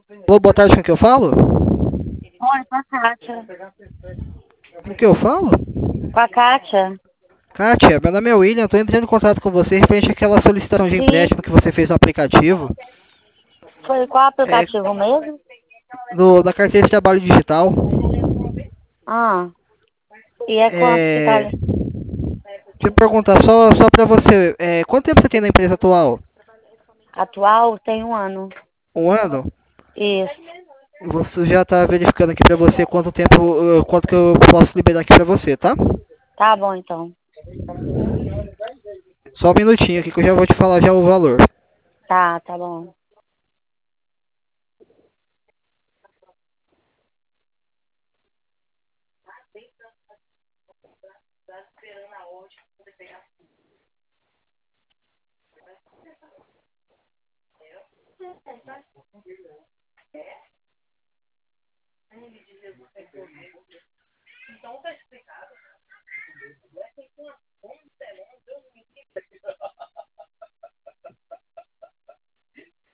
Alô, boa tarde, com que eu falo? Oi, com a Kátia. Com que eu falo? Com a Kátia? Kátia, meu nome é William, estou entrando em contato com você referente àquela solicitação de Sim. empréstimo que você fez no aplicativo, Foi qual é, aplicativo mesmo? da carteira de trabalho digital. Ah, e é quanto que tá É, ali? deixa eu perguntar, só para você, quanto tempo você tem na empresa atual? Atual tem 1 ano. Um ano? Isso. Você já está verificando aqui para você quanto tempo, quanto que eu posso liberar aqui para você, tá? Tá bom então. Só um minutinho aqui que eu já vou te falar já o valor. Tá bom.